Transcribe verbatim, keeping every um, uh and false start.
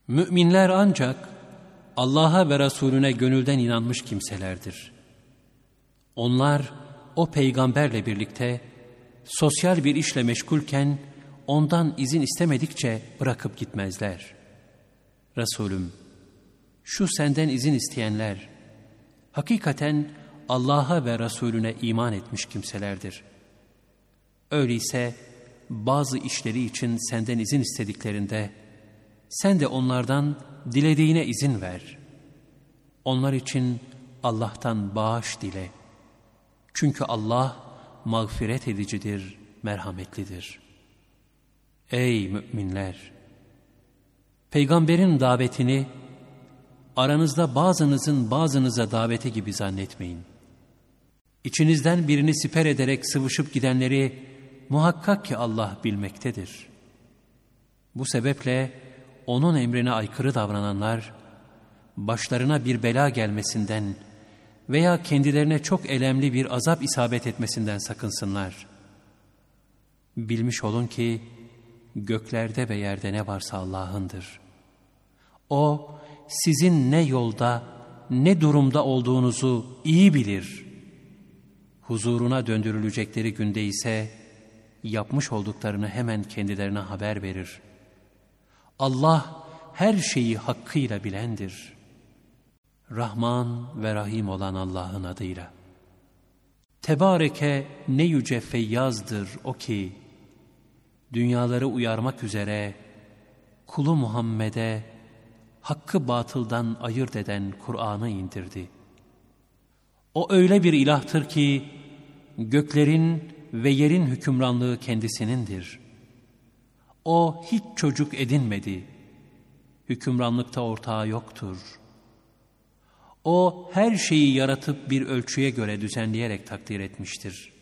Müminler ancak Allah'a ve Resulüne gönülden inanmış kimselerdir. Onlar o peygamberle birlikte sosyal bir işle meşgulken ondan izin istemedikçe bırakıp gitmezler. Resulüm, şu senden izin isteyenler hakikaten Allah'a ve Resulüne iman etmiş kimselerdir. Öyleyse bazı işleri için senden izin istediklerinde sen de onlardan dilediğine izin ver. Onlar için Allah'tan bağış dile. Çünkü Allah mağfiret edicidir, merhametlidir. Ey müminler! Peygamberin davetini aranızda bazınızın bazınıza daveti gibi zannetmeyin. İçinizden birini siper ederek sıvışıp gidenleri muhakkak ki Allah bilmektedir. Bu sebeple onun emrine aykırı davrananlar, başlarına bir bela gelmesinden veya kendilerine çok elemli bir azap isabet etmesinden sakınsınlar. Bilmiş olun ki göklerde ve yerde ne varsa Allah'ındır. O sizin ne yolda ne durumda olduğunuzu iyi bilir. Huzuruna döndürülecekleri günde ise yapmış olduklarını hemen kendilerine haber verir. Allah her şeyi hakkıyla bilendir. Rahman ve Rahim olan Allah'ın adıyla. Tebareke ne yüce feyyazdır o ki, dünyaları uyarmak üzere kulu Muhammed'e hakkı batıldan ayırt eden Kur'an'ı indirdi. O öyle bir ilahtır ki, göklerin ve yerin hükümranlığı kendisinindir. O hiç çocuk edinmedi. Hükümranlıkta ortağı yoktur. O her şeyi yaratıp bir ölçüye göre düzenleyerek takdir etmiştir.